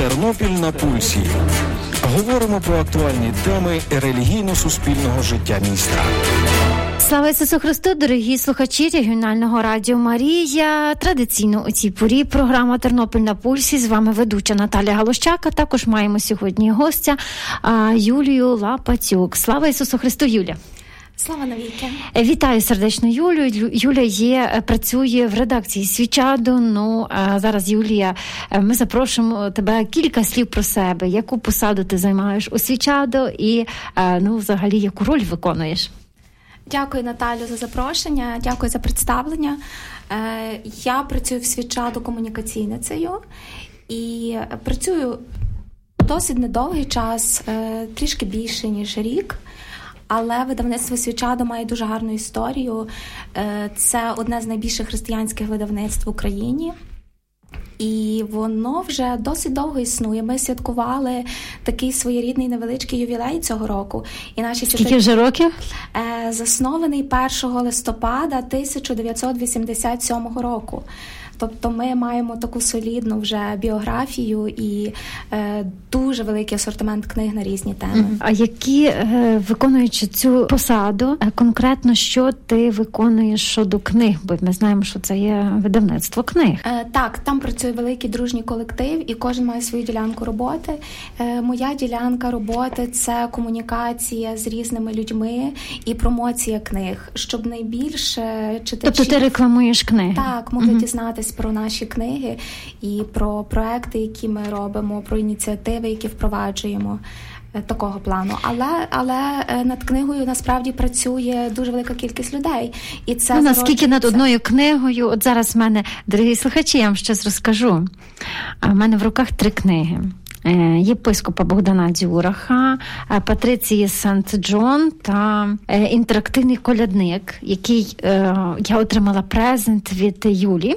Тернопіль на пульсі. Говоримо про актуальні теми релігійно-суспільного життя міста. Слава Ісусу Христу, дорогі слухачі регіонального радіо Марія. Традиційно у цій порі програма «Тернопіль на пульсі». З вами ведуча Наталя Галущак. А також маємо сьогодні гостя Юлію Лапатюк. Слава Ісусу Христу, Юля! Слава навіки! Вітаю сердечно Юлю. Юля працює в редакції «Свічадо». Зараз, Юлія, ми запрошуємо тебе кілька слів про себе. Яку посаду ти займаєш у «Свічадо» і, взагалі, яку роль виконуєш? Дякую, Наталю, за запрошення, дякую за представлення. Я працюю в «Свічадо» комунікаційницею і працюю досить недовгий час, трішки більше, ніж рік. Але видавництво «Свічадо» має дуже гарну історію. Це одне з найбільших християнських видавництв в Україні. І воно вже досить довго існує. Ми святкували такий своєрідний невеличкий ювілей цього року. І наші Скільки вже років? Заснований 1 листопада 1987 року. Тобто ми маємо таку солідну вже біографію і дуже великий асортимент книг на різні теми. А які, виконуючи цю посаду, конкретно що ти виконуєш щодо книг? Бо ми знаємо, що це є видавництво книг. Так, там працює великий дружній колектив і кожен має свою ділянку роботи. Моя ділянка роботи – це комунікація з різними людьми і промоція книг, щоб найбільше читачів... Тобто ти рекламуєш книги? Так, могли дізнатись про наші книги і про проекти, які ми робимо, про ініціативи, які впроваджуємо, такого плану. Але над книгою насправді працює дуже велика кількість людей. І це наскільки над одною книгою, от зараз в мене, дорогі слухачі, я вам щось розкажу. В мене в руках 3 книги. Єпископа Богдана Дзюраха, Патриції Сент-Джон та інтерактивний колядник, який я отримала презент від Юлі.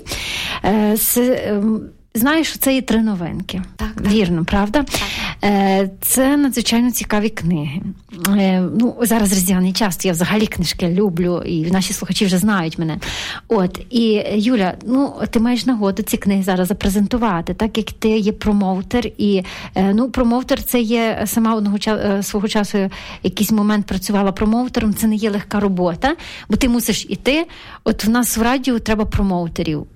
Знаєш, що це є 3 новинки. Так. Вірно, правда? Так. Це надзвичайно цікаві книги. Зараз різдвяний час, я взагалі книжки люблю, і наші слухачі вже знають мене. І, Юля, ти маєш нагоду ці книги зараз запрезентувати, так як ти є промоутер, і, промоутер це є, сама свого часу якийсь момент працювала промоутером, це не є легка робота, бо ти мусиш іти. От в нас в радіо треба промоутерів.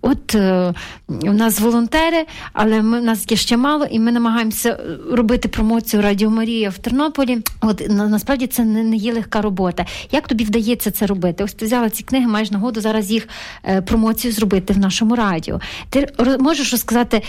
У нас волонтери, але в нас є ще мало, і ми намагаємося робити промоцію Радіо Марія в Тернополі. Насправді це не є легка робота. Як тобі вдається це робити? Ось ти взяла ці книги, маєш нагоду зараз їх промоцію зробити в нашому радіо. Ти можеш розказати,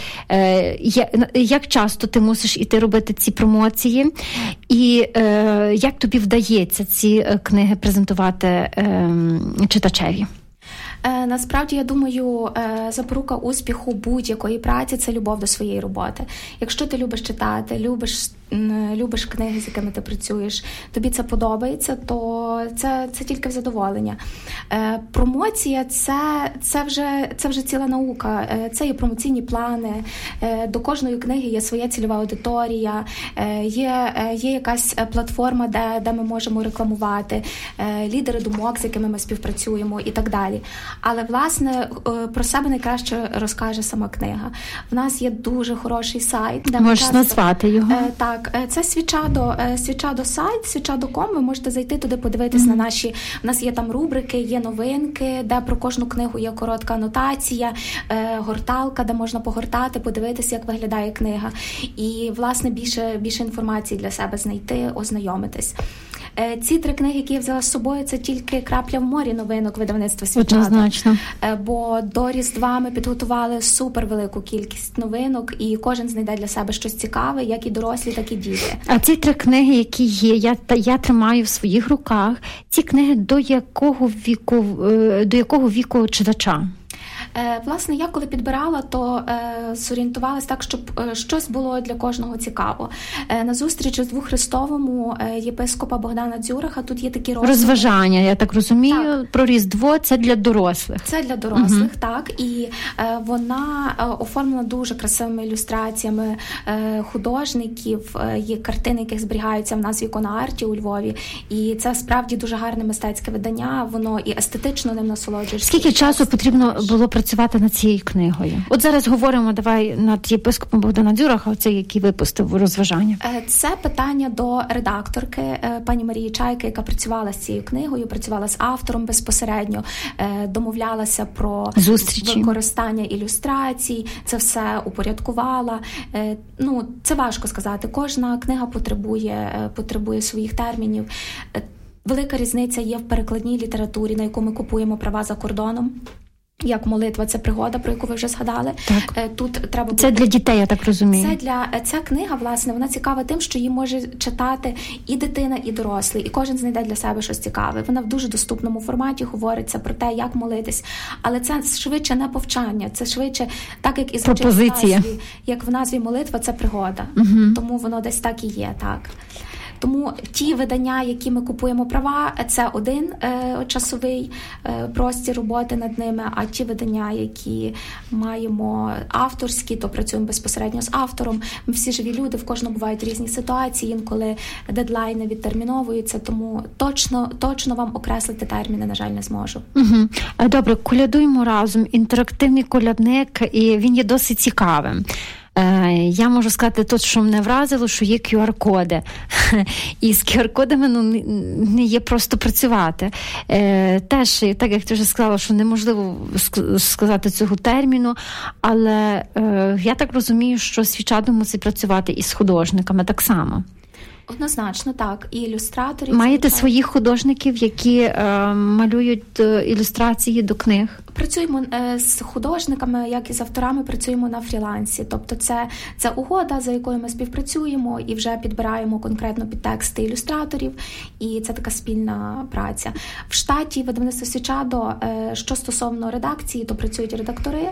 як часто ти мусиш іти робити ці промоції, і як тобі вдається ці книги презентувати читачеві? Насправді, я думаю, запорука успіху будь-якої праці – це любов до своєї роботи. Якщо ти любиш читати, любиш книги, з якими ти працюєш, тобі це подобається, то це тільки в задоволення. Промоція – це вже ціла наука. Це є промоційні плани. До кожної книги є своя цільова аудиторія, є якась платформа, де ми можемо рекламувати, лідери думок, з якими ми співпрацюємо і так далі. Але, власне, про себе найкраще розкаже сама книга. В нас є дуже хороший сайт. Де можеш назвати його? Так, це Свічадо сайт, Свічадо.com. Ви можете зайти туди, подивитись на наші... У нас є там рубрики, є новинки, де про кожну книгу є коротка анотація, горталка, де можна погортати, подивитися, як виглядає книга. І, власне, більше інформації для себе знайти, ознайомитись. Ці 3 книги, які я взяла з собою, це тільки крапля в морі новинок видавництва «Свічадо». Однозначно. Бо до Різдва ми підготували супервелику кількість новинок, і кожен знайде для себе щось цікаве, як і дорослі, так і діти. А ці 3 книги, які є, я тримаю в своїх руках, ці книги до якого віку читача? Власне, я коли підбирала, то зорієнтувалась так, щоб щось було для кожного цікаво. На зустрічі з Двоххристовому єпископа Богдана Дзюраха тут є такі розважання, я так розумію, так. Про Різдво – це для дорослих. Це для дорослих, так. І вона оформлена дуже красивими ілюстраціями художників, є картини, яких зберігаються в нас в Іконарті у Львові. І це справді дуже гарне мистецьке видання, воно і естетично ним насолоджуєшся. Скільки часу потрібно було працювати над цією книгою? От зараз говоримо, давай, над єпископом Богданом Дзюрахом, це який випустив розважання. Це питання до редакторки пані Марії Чайки, яка працювала з цією книгою, працювала з автором безпосередньо, домовлялася про зустрічі, використання ілюстрацій, це все упорядкувала. Це важко сказати. Кожна книга потребує своїх термінів. Велика різниця є в перекладній літературі, на яку ми купуємо права за кордоном. Як молитва, це пригода, про яку ви вже згадали. Так. Тут треба це для дітей, я так розумію. Ця книга, власне, вона цікава тим, що її може читати і дитина, і дорослий, і кожен знайде для себе щось цікаве. Вона в дуже доступному форматі говориться про те, як молитись, але це швидше не повчання, це швидше, так як і звучить в назві молитва, це пригода. Угу. Тому воно десь так і є, так. Тому ті видання, які ми купуємо права, це один часовий простір роботи над ними, а ті видання, які маємо авторські, то працюємо безпосередньо з автором. Ми всі живі люди, в кожному бувають різні ситуації, інколи дедлайни відтерміновуються, тому точно вам окреслити терміни, на жаль, не зможу. Угу. Добре, колядуємо разом. Інтерактивний колядник, і він є досить цікавим. Я можу сказати тут, що мене вразило, що є QR-коди. І з QR-кодами не є просто працювати. Теж, так як ти вже сказала, що неможливо сказати цього терміну, але я так розумію, що Свічадо мусить працювати і з художниками так само. Однозначно, так. І ілюстраторів. Маєте своїх художників, які малюють ілюстрації до книг? Працюємо з художниками, як і з авторами, працюємо на фрілансі. Тобто це угода, за якою ми співпрацюємо і вже підбираємо конкретно під тексти ілюстраторів. І це така спільна праця. В штаті видавництва Свічадо, що стосовно редакції, то працюють редактори.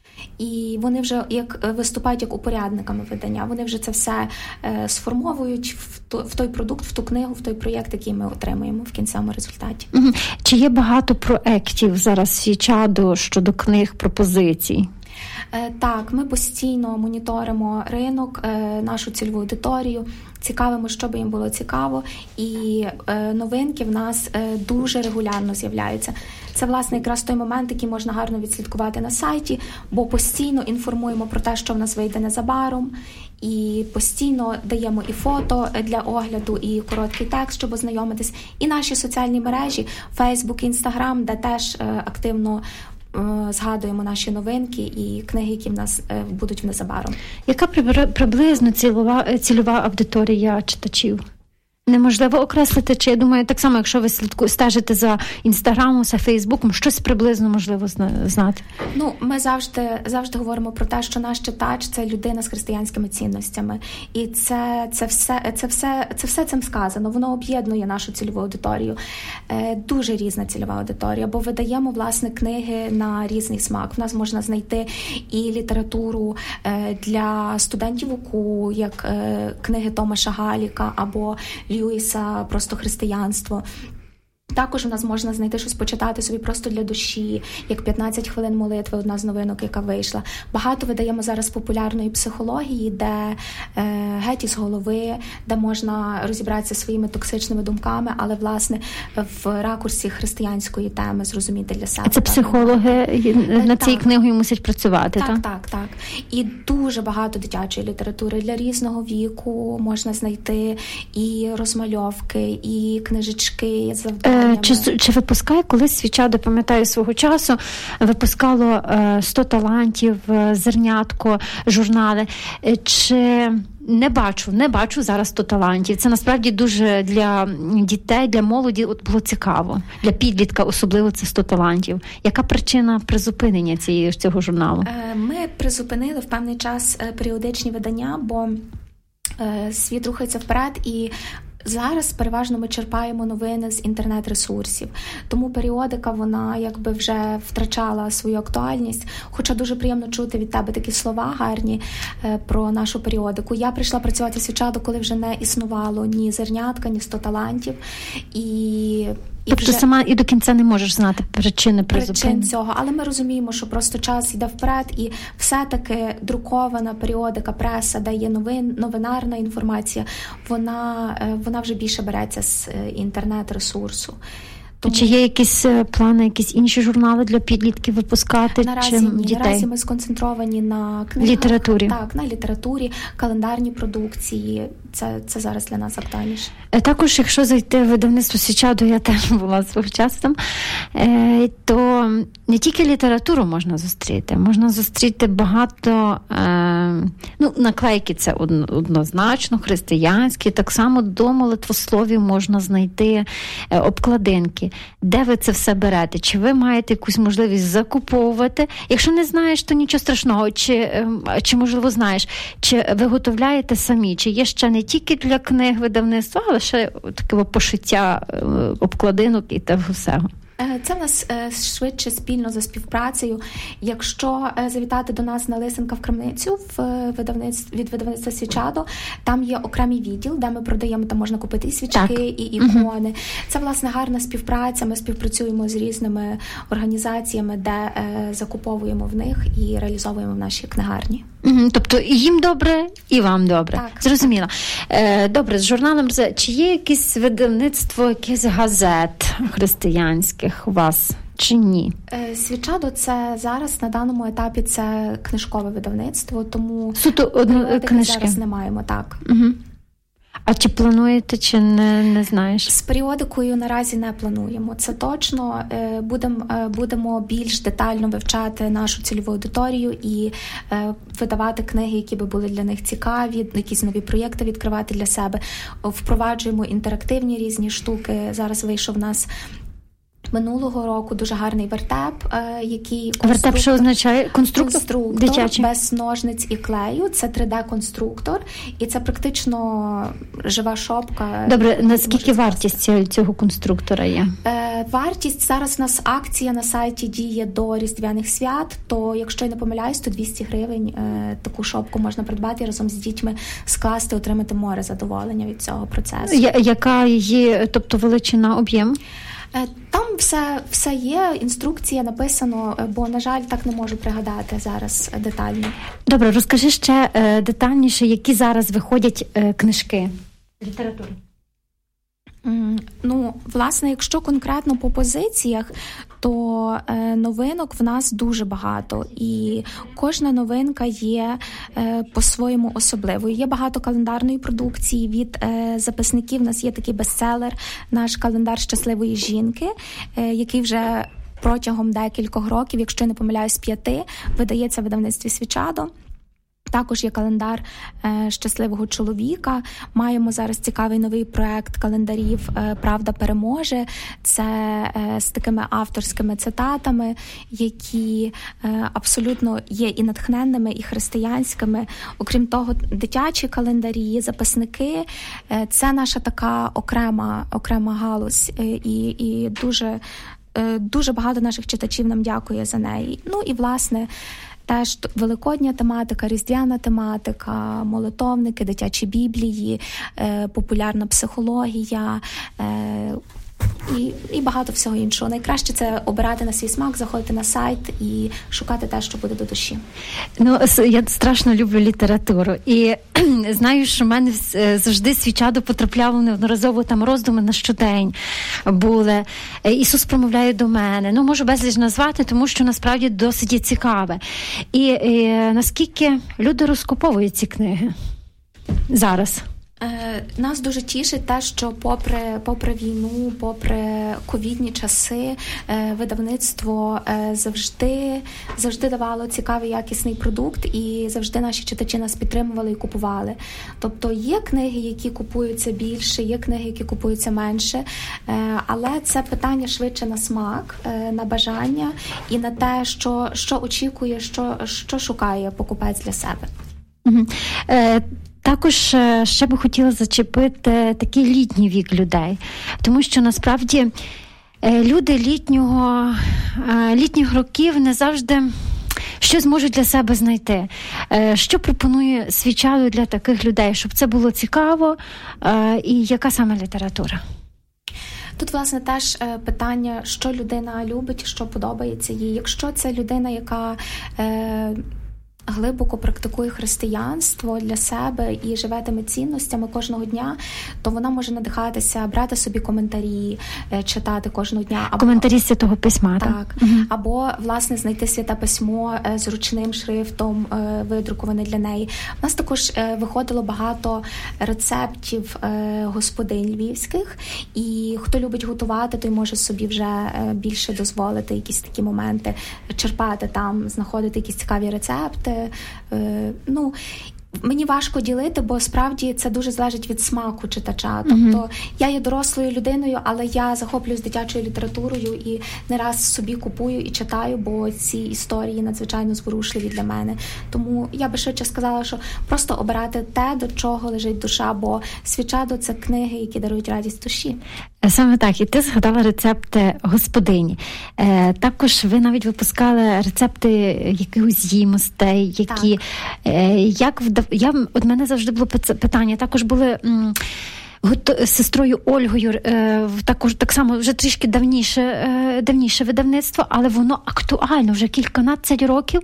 І вони вже виступають як упорядниками видання. Вони вже це все сформовують в той продукт, в ту книгу, в той проєкт, який ми отримуємо в кінцевому результаті. Чи є багато проєктів зараз Свічадо щодо книг, пропозицій? Так, ми постійно моніторимо ринок, нашу цільову аудиторію, цікавимо, що би їм було цікаво, і новинки в нас дуже регулярно з'являються. Це, власне, якраз той момент, який можна гарно відслідкувати на сайті, бо постійно інформуємо про те, що в нас вийде незабаром, і постійно даємо і фото для огляду, і короткий текст, щоб ознайомитись, і наші соціальні мережі, Facebook, Instagram, де теж активно згадуємо наші новинки і книги, які в нас будуть незабаром. Яка приблизно цільова аудиторія читачів? Неможливо окреслити, чи, я думаю, так само, якщо ви стежите за Інстаграмом, за Фейсбуком, щось приблизно можливо знати? Ми завжди говоримо про те, що наш читач – це людина з християнськими цінностями. І це все цим сказано. Воно об'єднує нашу цільову аудиторію. Дуже різна цільова аудиторія, бо видаємо, власне, книги на різний смак. В нас можна знайти і літературу для студентів УКУ, як книги Томаша Галіка або Льюіса «Просто християнство». Також у нас можна знайти щось почитати собі просто для душі, як 15 хвилин молитви, одна з новинок, яка вийшла. Багато видаємо зараз популярної психології, де геть із голови, де можна розібратися своїми токсичними думками, але, власне, в ракурсі християнської теми зрозуміти для себе. А це психологи над цією книгою мусять працювати, так? Так. І дуже багато дитячої літератури для різного віку можна знайти і розмальовки, і книжечки, завдання. Чи випускає колись Свічадо, пам'ятаю, свого часу, випускало 100 талантів, зернятко, журнали. Чи не бачу зараз 100 талантів. Це насправді дуже для дітей, для молоді було цікаво. Для підлітка особливо це 100 талантів. Яка причина призупинення цього журналу? Ми призупинили в певний час періодичні видання, бо світ рухається вперед, і зараз переважно ми черпаємо новини з інтернет-ресурсів. Тому періодика, вона якби вже втрачала свою актуальність. Хоча дуже приємно чути від тебе такі слова гарні про нашу періодику. Я прийшла працювати в Свічадо, коли вже не існувало ні зернятка, ні 100 талантів. Тобто сама і до кінця не можеш знати причин цього, але ми розуміємо, що просто час йде вперед, і все-таки друкована періодика, преса, де є новинарна інформація, вона вже більше береться з інтернет-ресурсу. Чи є якісь плани, якісь інші журнали для підлітків випускати? Наразі ні. Наразі ми сконцентровані на книгах. Літературі. Так, на літературі, календарні продукції. Це зараз для нас актуальніше. Також, якщо зайти в видавництво «Свічадо», я теж була свого часу там, то не тільки літературу можна зустріти багато, наклейки це однозначно, християнські, так само до молитвословів можна знайти обкладинки. Де ви це все берете? Чи ви маєте якусь можливість закуповувати? Якщо не знаєш, то нічого страшного. Чи можливо знаєш, чи виготовляєте самі? Чи є ще не тільки для книг видавництва, але ще таке пошиття обкладинок і того всього? Це в нас швидше спільно за співпрацею. Якщо завітати до нас на Лисенка в крамницю від видавництва «Свічадо», там є окремий відділ, де ми продаємо, там можна купити і свічки, і ікони. Це, власне, гарна співпраця. Ми співпрацюємо з різними організаціями, де закуповуємо в них і реалізовуємо в нашій книгарні. Тобто і їм добре, і вам добре. Так. Зрозуміло. Добре, з журналом чи є якесь видавництво, якихось газет християнських у вас, чи ні? «Свічадо» – це зараз, на даному етапі, це книжкове видавництво, тому суто книжки зараз не маємо, так. Угу. А чи плануєте, чи не знаєш? З періодикою наразі не плануємо. Це точно. Будемо більш детально вивчати нашу цільову аудиторію і видавати книги, які би були для них цікаві, якісь нові проєкти відкривати для себе. Впроваджуємо інтерактивні різні штуки. Зараз вийшов у нас минулого року дуже гарний вертеп, який... Вертеп, що означає? Конструктор дитячий? Без ножниць і клею. Це 3D-конструктор. І це практично жива шопка. Добре, наскільки вартість цього конструктора є? Вартість, зараз у нас акція на сайті діє до Різдвяних свят, то, якщо я не помиляюсь, то 200 гривень таку шопку можна придбати і разом з дітьми скласти, отримати море задоволення від цього процесу. Яка її, тобто величина, об'єм? Там все є, інструкція написано, бо, на жаль, так не можу пригадати зараз детально. Добре, розкажи ще детальніше, які зараз виходять книжки літератури. Власне, якщо конкретно по позиціях, то новинок в нас дуже багато, і кожна новинка є по-своєму особливою. Є багато календарної продукції від записників. У нас є такий бестселер, наш календар щасливої жінки, який вже протягом декількох років, якщо я не помиляюсь, 5, видається в видавництві «Свічадо». Також є календар щасливого чоловіка. Маємо зараз цікавий новий проект календарів «Правда переможе». Це з такими авторськими цитатами, які абсолютно є і натхненними, і християнськими. Окрім того, дитячі календарі, записники – це наша така окрема галузь. І дуже багато наших читачів нам дякує за неї. І, власне, теж великодня тематика, різдвяна тематика, молитовники, дитячі біблії, популярна психологія і багато всього іншого. Найкраще це обирати на свій смак, заходити на сайт і шукати те, що буде до душі. Я страшно люблю літературу. І знаю, що в мене завжди «Свічадо» потрапляло неодноразово там роздуми на щодень були. Ісус промовляє до мене. Можу безліч назвати, тому що насправді досить цікаве. І наскільки люди розкуповують ці книги зараз? Нас дуже тішить те, що попри війну, попри ковідні часи, видавництво завжди давало цікавий, якісний продукт, і завжди наші читачі нас підтримували і купували. Тобто є книги, які купуються більше, є книги, які купуються менше, але це питання швидше на смак, на бажання і на те, що очікує, що шукає покупець для себе. Також ще би хотіла зачепити такий літній вік людей, тому що насправді люди літніх років не завжди щось можуть для себе знайти. Що пропонує «Свічадо» для таких людей, щоб це було цікаво, і яка саме література? Тут, власне, теж питання, що людина любить, що подобається їй. Якщо це людина, яка глибоко практикує християнство для себе і живе тими цінностями кожного дня, то вона може надихатися, брати собі коментарі, читати кожного дня. Коментарі Святого Письма, так. Або, власне, знайти Святе Письмо з ручним шрифтом, видруковане для неї. У нас також виходило багато рецептів господинь львівських, і хто любить готувати, той може собі вже більше дозволити якісь такі моменти, черпати там, знаходити якісь цікаві рецепти. Мені важко ділити, бо справді це дуже залежить від смаку читача. Тобто я є дорослою людиною, але я захоплююсь дитячою літературою і не раз собі купую і читаю, бо ці історії надзвичайно зворушливі для мене. Тому я би швидше сказала, що просто обирати те, до чого лежить душа, бо «Свічадо» – це книги, які дарують радість душі. Саме так. І ти згадала рецепти господині. Також ви навіть випускали рецепти якихось їмостей, які... От мене завжди було питання. Також були... з сестрою Ольгою, також так само вже трішки давніше видавництво, але воно актуально, вже кільканадцять років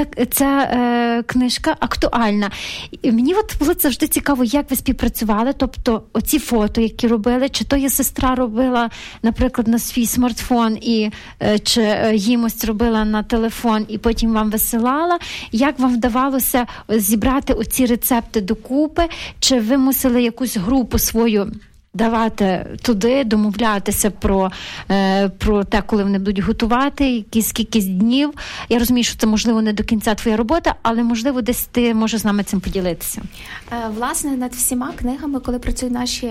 ця книжка актуальна. І мені от було завжди цікаво, як ви співпрацювали, тобто оці фото, які робили, чи то є сестра робила, наприклад, на свій смартфон, чи їмость робила на телефон і потім вам висилала. Як вам вдавалося зібрати оці рецепти докупи, чи ви мусили якусь групу свою давати туди, домовлятися про те, коли вони будуть готувати, скільки днів. Я розумію, що це, можливо, не до кінця твоя робота, але, можливо, десь ти можеш з нами цим поділитися. Власне, над всіма книгами, коли працюють наші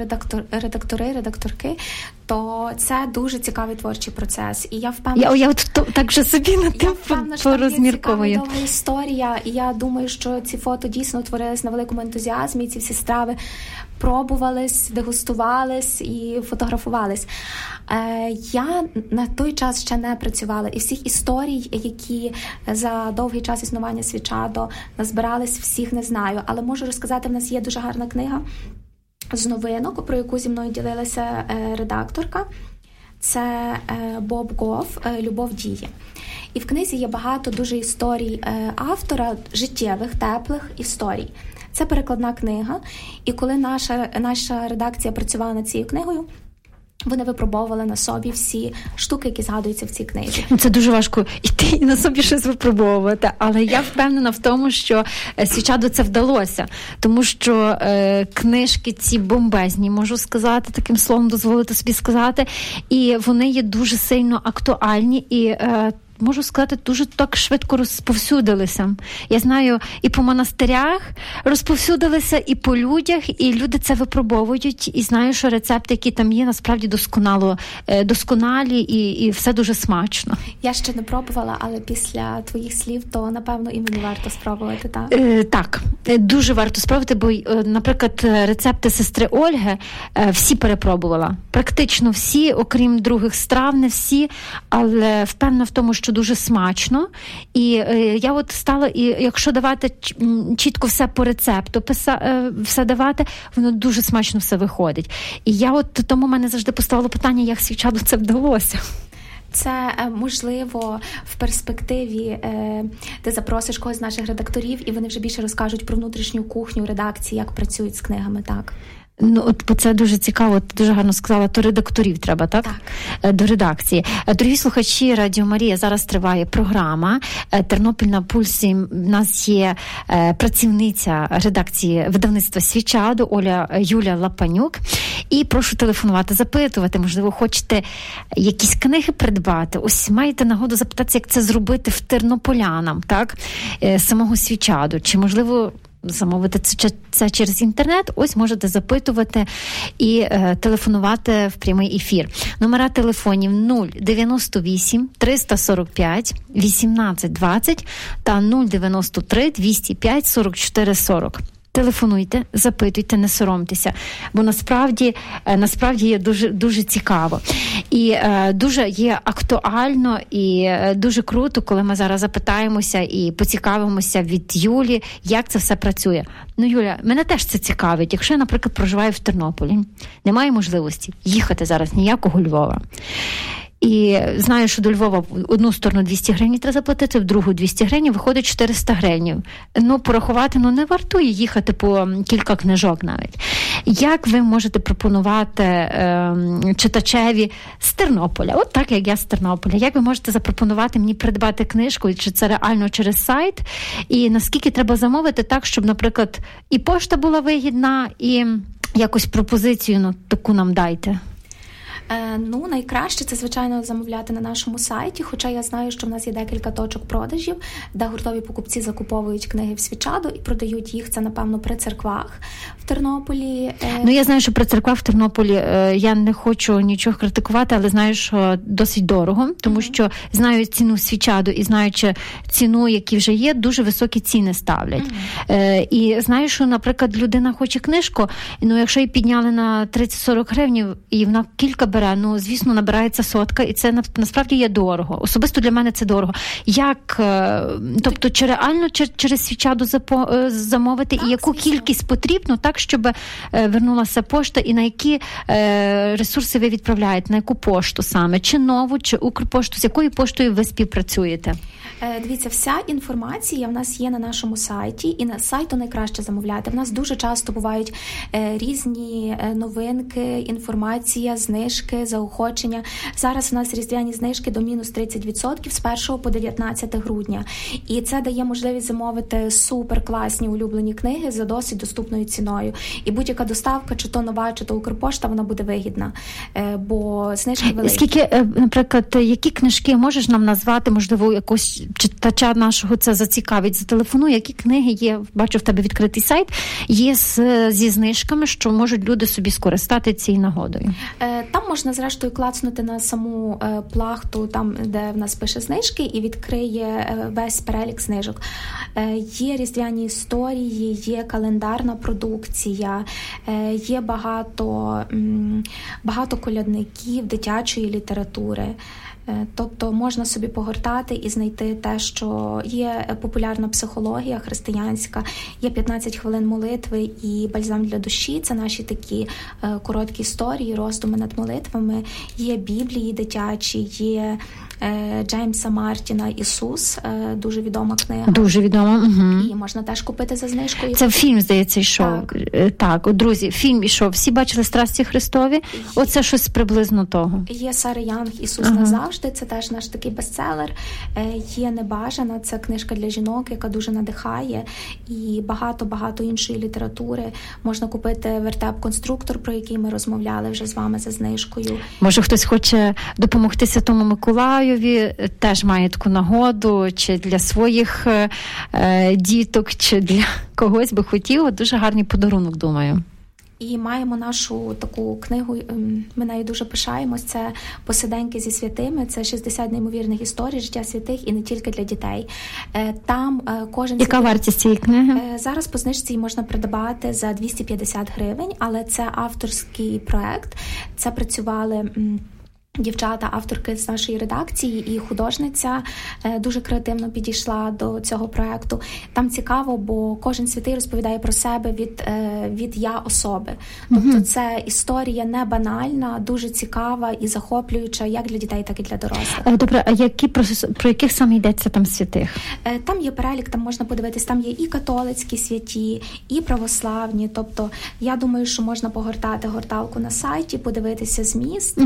редакторки, то це дуже цікавий творчий процес. І я впевнена, я от так вже собі на тим порозмірковую. Є довга історія, і я думаю, що ці фото дійсно творились на великому ентузіазмі, ці всі страви пробувались, дегустувались і фотографувались. Я на той час ще не працювала, і всіх історій, які за довгий час існування «Свічадо» назбирались, всіх не знаю. Але можу розказати, в нас є дуже гарна книга з новинок, про яку зі мною ділилася редакторка. Це Боб Гофф «Любов діє». І в книзі є багато дуже історій автора, життєвих, теплих історій. Це перекладна книга, і коли наша редакція працювала над цією книгою, вони випробовували на собі всі штуки, які згадуються в цій книзі. Це дуже важко іти і на собі щось випробовувати, але я впевнена в тому, що «Свічадо» це вдалося, тому що книжки ці бомбезні, можу сказати, таким словом дозволити собі сказати, і вони є дуже сильно актуальні і можу сказати, дуже так швидко розповсюдилися. Я знаю, і по монастирях розповсюдилися, і по людях, і люди це випробовують, і знаю, що рецепти, які там є, насправді досконалі, і все дуже смачно. Я ще не пробувала, але після твоїх слів, то, напевно, і мені варто спробувати, так? Так, дуже варто спробувати, бо, наприклад, рецепти сестри Ольги всі перепробувала. Практично всі, окрім других страв, не всі, але впевнена в тому, що дуже смачно. І я от стала, і якщо давати чітко все по рецепту, все давати, воно дуже смачно все виходить. І я от тому мене завжди поставило питання, як «Свічадо» це вдалося. Це, можливо, в перспективі ти запросиш когось з наших редакторів, і вони вже більше розкажуть про внутрішню кухню редакції, як працюють з книгами, так? Бо це дуже цікаво, ти дуже гарно сказала, то редакторів треба, так? До редакції. Дорогі слухачі, Радіо Марія, зараз триває програма «Тернопіль на пульсі». У нас є працівниця редакції видавництва «Свічадо» Юля Лапанюк. І прошу телефонувати, запитувати, можливо, хочете якісь книги придбати. Ось маєте нагоду запитатися, як це зробити в тернополянам, так? Самого «Свічадо». Чи, можливо, замовити це через інтернет, ось можете запитувати і телефонувати в прямий ефір. Номера телефонів 098 345 18 20 та 093 205 44 40. Телефонуйте, запитуйте, не соромтеся, бо насправді є дуже, дуже цікаво. І дуже є актуально і дуже круто, коли ми зараз запитаємося і поцікавимося від Юлі, як це все працює. Юля, мене теж це цікавить. Якщо я, наприклад, проживаю в Тернополі, немає можливості їхати зараз ніякого Львова. і знаю, що до Львова в одну сторону 200 гривень треба заплатити, в другу 200 гривень, виходить 400 гривень. Порахувати, не вартує їхати по кілька книжок навіть. Як ви можете пропонувати читачеві з Тернополя, от так, як я з Тернополя, як ви можете запропонувати мені придбати книжку, чи це реально через сайт, і наскільки треба замовити так, щоб, наприклад, і пошта була вигідна, і якусь пропозицію таку нам дайте? Найкраще це, звичайно, замовляти на нашому сайті, хоча я знаю, що в нас є декілька точок продажів, де гуртові покупці закуповують книги в Свічаду і продають їх, це, напевно, при церквах в Тернополі. Я знаю, що при церквах в Тернополі, я не хочу нічого критикувати, але знаю, що досить дорого, тому що знаю ціну Свічаду і знаючи ціну, які вже є, дуже високі ціни ставлять. І знаю, що, наприклад, людина хоче книжку, якщо її підняли на 30-40 гривень, і вона кілька бере, звісно, набирається сотка, і це насправді є дорого. Особисто для мене це дорого. Як, тобто, чи реально через Свічаду замовити, так, і яку звісно кількість потрібно, так, щоб вернулася пошта, і на які ресурси ви відправляєте, на яку пошту саме? Чи нову, чи Укрпошту? З якою поштою ви співпрацюєте? Дивіться, вся інформація в нас є на нашому сайті, і на сайту найкраще замовляти. В нас дуже часто бувають різні новинки, інформація, знижки, заохочення. Зараз у нас різдвяні знижки до мінус 30% з 1 по 19 грудня. І це дає можливість замовити суперкласні улюблені книги за досить доступною ціною. І будь-яка доставка, чи то нова, чи то Укрпошта, вона буде вигідна, бо знижки великі. Скільки, наприклад, які книжки можеш нам назвати, можливо, якось читача нашого це зацікавить, зателефонуй, які книги є, бачу в тебе відкритий сайт, є зі знижками, що можуть люди собі скористати цією нагодою? Там можна, зрештою, клацнути на саму плахту, там, де в нас пише знижки, і відкриє весь перелік знижок. Є різдвяні історії, є календарна продукція, є багато колядників, дитячої літератури. Тобто можна собі погортати і знайти те, що є популярна психологія християнська, є 15 хвилин молитви і бальзам для душі, це наші такі короткі історії, роздуми над молитвами, є біблії дитячі, є Джеймса Мартіна «Ісус», дуже відома книга. Дуже відома. Угу. І можна теж купити за знижкою. Це фільм, здається, йшов. Так, друзі, фільм ішов. Всі бачили «Страсті Христові»? Оце щось приблизно того. Є Сара Янг «Ісус назавжди», це теж наш такий бестселер. Є «Небажана», це книжка для жінок, яка дуже надихає. І багато іншої літератури. Можна купити «Вертеп-конструктор», про який ми розмовляли вже з вами за знижкою. Може, хтось хоче допомогти Святому Миколаю, теж має таку нагоду, чи для своїх діток, чи для когось би хотів. Дуже гарний подарунок, думаю. І маємо нашу таку книгу, ми нею дуже пишаємось, це «Посиденьки зі святими», це 60 неймовірних історій життя святих і не тільки для дітей. Там кожен Яка вартість цієї книги? Зараз по знижці її можна придбати за 250 гривень, але це авторський проект, це працювали дівчата, авторки з нашої редакції, і художниця дуже креативно підійшла до цього проекту. Там цікаво, бо кожен святий розповідає про себе від я особи. Тобто це історія не банальна, дуже цікава і захоплююча як для дітей, так і для дорослих. Добре, а про яких саме йдеться там святих? Там є перелік, там можна подивитись, там є і католицькі святі, і православні. Тобто я думаю, що можна погортати горталку на сайті, подивитися зміст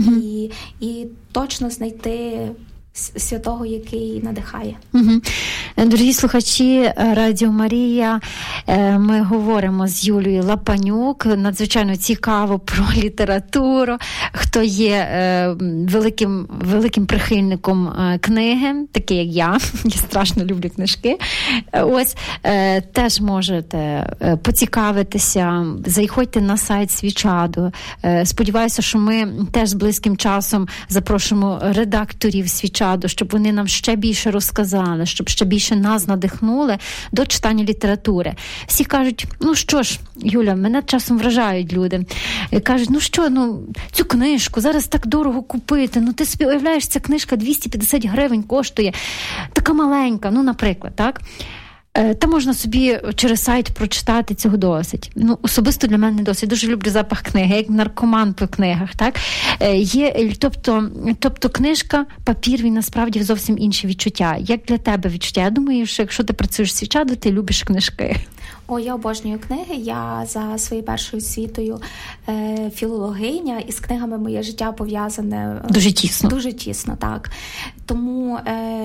і точно знайти святого, який надихає. Дорогі слухачі Радіо Марія, ми говоримо з Юлією Лапанюк, надзвичайно цікаво про літературу, хто є великим прихильником книги, такий як я страшно люблю книжки, ось, теж можете поцікавитися, заходьте на сайт Свічаду. Сподіваюся, що ми теж близьким часом запрошуємо редакторів Свічаду, щоб вони нам ще більше розказали, щоб ще більше нас надихнули до читання літератури. Всі кажуть, що ж, Юля, мене часом вражають люди. Кажуть, цю книжку зараз так дорого купити, ти собі уявляєш, ця книжка 250 гривень коштує, така маленька, наприклад, так? Та можна собі через сайт прочитати, цього досить. Ну, особисто для мене досить. Дуже люблю запах книги, як наркоман по книгах, так? Тобто книжка, папір, він насправді зовсім інші відчуття. Як для тебе відчуття? Я думаю, що якщо ти працюєш з Свічадо, ти любиш книжки. Я обожнюю книги. Я за своєю першою освітою філологиня, і з книгами моє життя пов'язане дуже тісно, так. Тому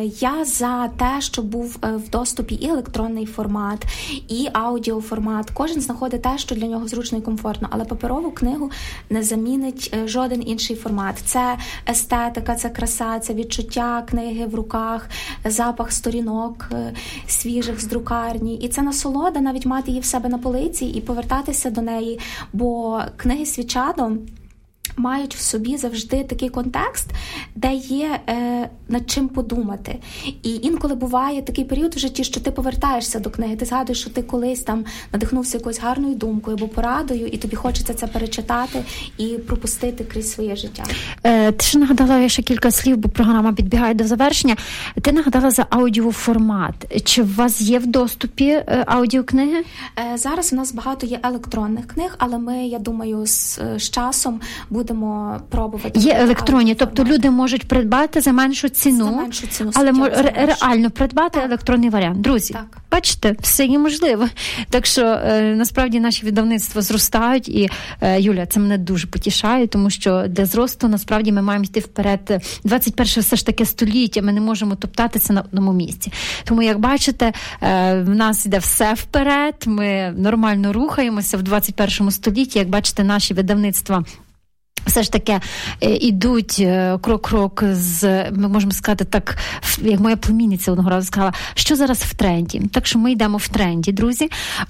я за те, щоб був в доступі і електронний формат, і аудіоформат. Кожен знаходить те, що для нього зручно і комфортно, але паперову книгу не замінить жоден інший формат. Це естетика, це краса, це відчуття книги в руках, запах сторінок свіжих з друкарні. І це насолода навіть мати її в себе на полиці і повертатися до неї, бо книги Свічадо мають в собі завжди такий контекст, де є над чим подумати. І інколи буває такий період в житті, що ти повертаєшся до книги, ти згадуєш, що ти колись там надихнувся якоюсь гарною думкою або порадою, і тобі хочеться це перечитати і пропустити крізь своє життя. Ти ж нагадала ще кілька слів, бо програма підбігає до завершення. Ти нагадала за аудіоформат. Чи у вас є в доступі аудіокниги? Зараз у нас багато є електронних книг, але ми, я думаю, з часом будемо пробувати. Є електронні, тобто люди можуть придбати за меншу ціну, але реально придбати електронний варіант. Друзі, бачите, все є можливо. Так що, насправді, наші видавництва зростають, і, Юля, це мене дуже потішає, тому що для зросту, насправді, ми маємо йти вперед. 21-е все ж таки століття, ми не можемо топтатися на одному місці. Тому, як бачите, в нас йде все вперед, ми нормально рухаємося в 21-му столітті. Як бачите, наші видавництва все ж таки ідуть крок-крок ми можемо сказати так, як моя племінниця одного разу сказала, що зараз в тренді. Так що ми йдемо в тренді, друзі.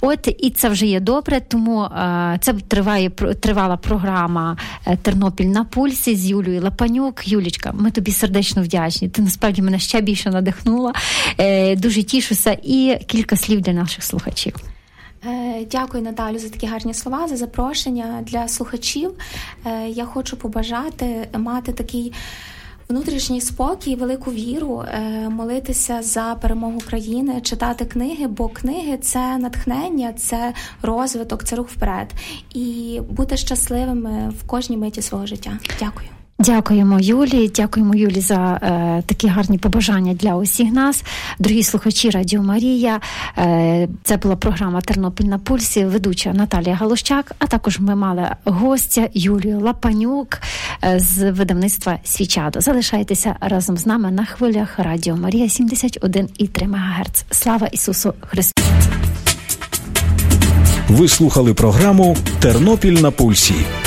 І це вже є добре, тому це тривала програма «Тернопіль на пульсі» з Юлією Лапанюк. Юлічка, ми тобі сердечно вдячні. Ти насправді мене ще більше надихнула. Дуже тішуся. І кілька слів для наших слухачів. Дякую, Наталю, за такі гарні слова, за запрошення для слухачів. Я хочу побажати мати такий внутрішній спокій, велику віру, молитися за перемогу країни, читати книги, бо книги – це натхнення, це розвиток, це рух вперед. І бути щасливими в кожній миті свого життя. Дякую. Дякуємо Юлі за такі гарні побажання для усіх нас. Дорогі слухачі Радіо Марія, це була програма «Тернопіль на пульсі», ведуча Наталія Галущак, а також ми мали гостя Юлію Лапанюк з видавництва «Свічадо». Залишайтеся разом з нами на хвилях Радіо Марія 71,3 МГц. Слава Ісусу Христу! Ви слухали програму «Тернопіль на пульсі».